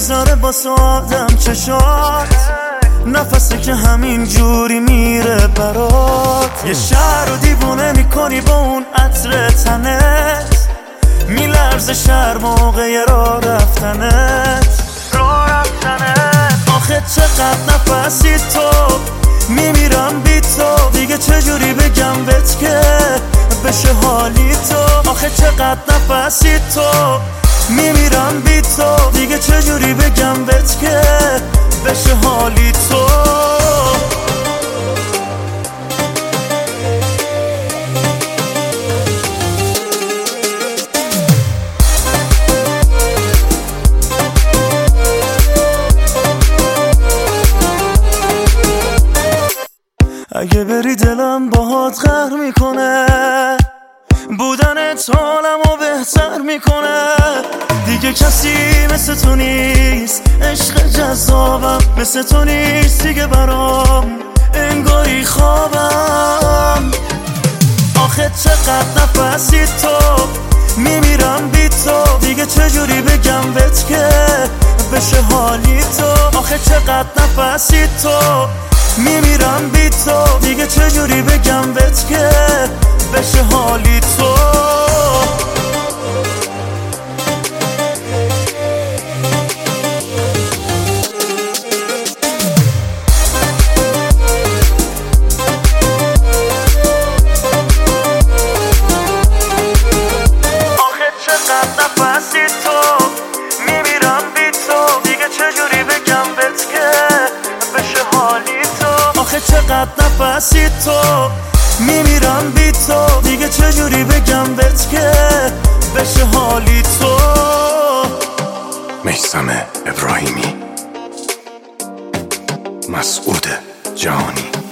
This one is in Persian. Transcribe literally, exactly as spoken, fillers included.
میذاره واسه آدم چشات، نفسه که همین جوری میره برات. یه شهر رو دیوونه میکنی با اون عطر تنت، میلرزه شهر موقع راه رفتنت راه رفتنت. آخه چقدر نفسی تو، میمیرم بی تو، دیگه چجوری بگم بهت که بشه حالی تو. آخه چقدر نفسی تو، میمیرم بی تو، دیگه چجوری بگم بهت که بشه حالی تو. اگه بری دلم باهات قهر میکنه، بودنت حالمو بهتر میکنه. دیگه کسی مثل تو نیست، عشق جذابم مثل تو نیست دیگه برام، انگاری خوابم. آخه چقدر نفسی تو، میمیرم بی تو، دیگه چجوری بگم بهت که بشه حالی تو. آخه چقدر نفسی تو، میمیرم بی تو، دیگه چجوری بگم بهت که بشه حالی تو. آخه چقدر نفسی تو، میمیرم بی تو، دیگه چجوری بگم بهت که بشه حالی تو. آخه چقدر نفسی تو، میمیرم بی تو، دیگه چجوری بگم بهت که بشه حالی تو. میثم ابراهیمی، مسعود جهانی.